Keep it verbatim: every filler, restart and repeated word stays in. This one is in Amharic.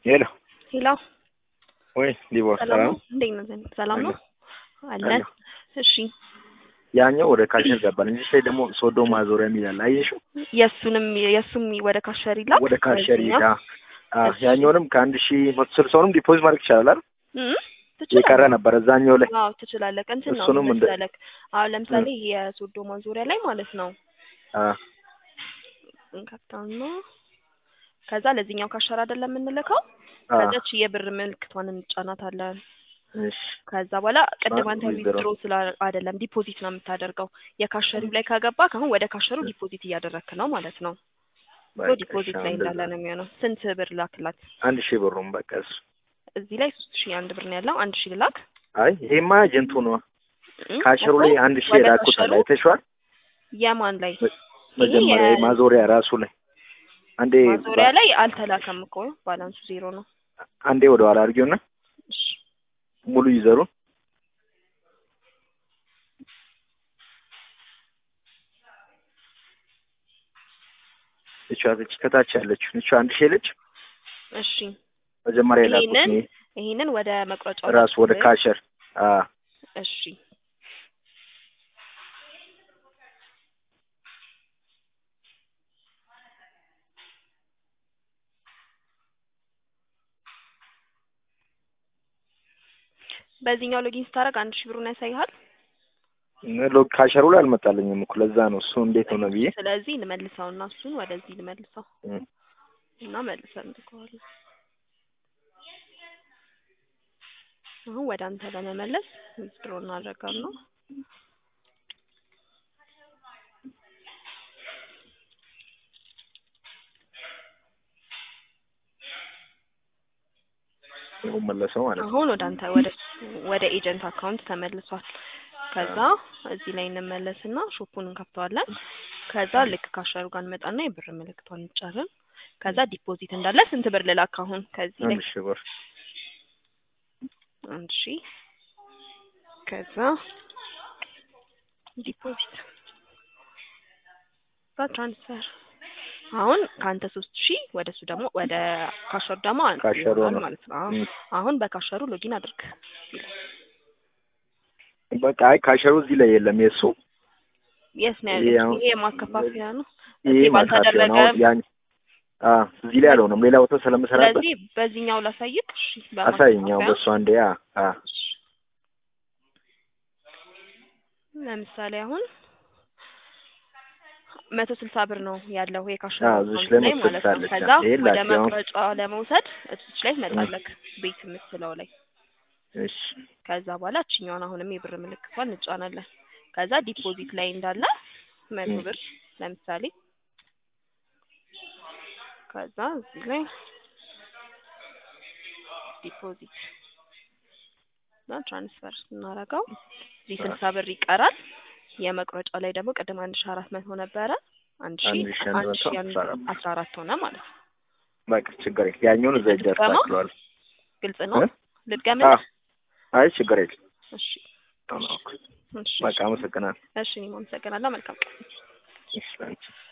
ሄሎ ሄሎ ወይ ዲቦራ ሰላም ሰላም ነው? እንዴት ነህ? ሰላም ነው አለን። እሺ ያኛው ወደ ካሸር ገባል እንጂ ሸይ ደግሞ ሶዶ ማዞሪያ የሚላል አየሽው? የሱንም የሱም ወደ ካሸር ይላል ወደ ካሸር ይዳ አህ ያኛውንም ከአንድ ሺህ መቶ ስልሳውንም ዲፖዚት ማድረግ ይችላል አይደል? እም የቀረ ነበር እዛኛው ላይ። አዎ ትችላለህ። እንትን ነው እሱንም እንደ መሰለክ አሁን ለምሳሌ የሶዶ ማዞሪያ ላይ ማለት ነው። አህ እንከፍታውና ከዛ ለዚህኛው ካሸር አይደለም የምንልከው ከዛች የብር ምልክቷን እንጫናታለን። እሺ ከዛ በኋላ ቅድም አንተ ዊዝድሮ ስለ አይደለም ዲፖዚት ነው የምታደርገው። የካሸሪው ላይ ካገባ ካሁን ወደ ካሸሩ ዲፖዚት እያደረክ ነው ማለት ነው። ሶ ዲፖዚት ላይ እንዳለ ነው የሚሆነው። ስንት ብር ላክላት? አንድ ሺህ ብሩን በቃ እሱ እዚህ ላይ ሶስት ሺህ አንድ ብር ነው ያለው። አንድ ሺህ ላክ። አይ ይሄማ ኤጀንቱ ነው። ካሸሩ ላይ አንድ ሺህ ላኩት አይተሽዋል? የማን ላይ? መጀመሪያ ማዞሪያ ራሱ ላይ አንዴ ማዞሪያ ላይ አልተላከም እኮ ባላንሱ ዜሮ ነው። አንዴ ወደ ኋላ አድርጊውና እሺ ሙሉ ይዘሩ እቻ እቺ ከታች ያለችው እቺ አንድ ሺህ ልጅ እሺ መጀመሪያ ላኩት ይሄንን ነው ይሄንን ወደ መቁረጫው ራስ ወደ ካሸር አ እሺ በዚህኛው ሎጊን ስታረግ አንድ ሺህ ብሩን ያሳይሃል። ሎግ ካሸሩ ላይ አልመጣልኝም እኮ ለዛ ነው እሱ እንዴት ሆነ ብዬ ስለዚህ እንመልሰውና እሱን ወደዚህ ልመልሰው እና መልሰን እንልከዋለን። አሁን ወደ አንተ ለመመለስ ዊዝድሮ እናደርጋለን። ነው መለሰው ማለት ነው። አሁን ወደ አንተ ወደ ወደ ኤጀንት አካውንት ተመልሷል። ከዛ እዚህ ላይ እንመለስና ሾፑን እንከፍተዋለን። ከዛ ልክ ካሸሩ ጋር እንመጣና የብር ምልክቷን እንጫረን። ከዛ ዲፖዚት እንዳለ ስንት ብር ልላክ አሁን ከዚህ ላይ? አንድ ሺህ ብር አንድ ሺህ ከዛ ዲፖዚት ትራንስፈር አሁን ካንተ ሶስት ሺህ ወደሱ ደግሞ ወደ ካሸሩ ደግሞ ካሸሩ ነው ማለት ነው። አሁን በካሸሩ ሎጊን አድርግ። በቃ አይ ካሸሩ እዚህ ላይ የለም የሱ የስ ነው ያለው። ይሄ ማከፋፈያ ነው። ይሄ ባልተደረገ ያን አ እዚህ ላይ አልሆነም ሌላ ቦታ ስለምሰራበት ስለዚህ በዚህኛው ላሳይክ። እሺ አሳይኛው በሱ አንዴ አ አ ለምሳሌ አሁን መቶ ስልሳ ብር ነው ያለው የካሸሩ ላይ ማለት ነው። ከዛ ወደ መቁረጫ ለመውሰድ እዚህ ላይ መጣለክ ቤት የምትለው ላይ እሺ ከዛ በኋላ እቺኛውን አሁንም የብር ምልክቷን እንጫናለን። ከዛ ዲፖዚት ላይ እንዳለ መቶ ብር ለምሳሌ ከዛ እዚህ ላይ ዲፖዚት እና ትራንስፈር እናረጋው እዚህ ስልሳ ብር ይቀራል። የመቁረጫው ላይ ደግሞ ቀደም አንድ ሺህ አራት መቶ ነበረ አንድ ሺህ አስራ አራት ሆነ ማለት ነው። በቃ ችግር የለም ያኛውን እዛ ይደርሳል። ግልጽ ነው። ልድገምልህ? አይ ችግር የለም። እሺ እሺ በቃ አመሰግናለሁ። እሺ እኔም አመሰግናለሁ። መልካም ቀን። እሺ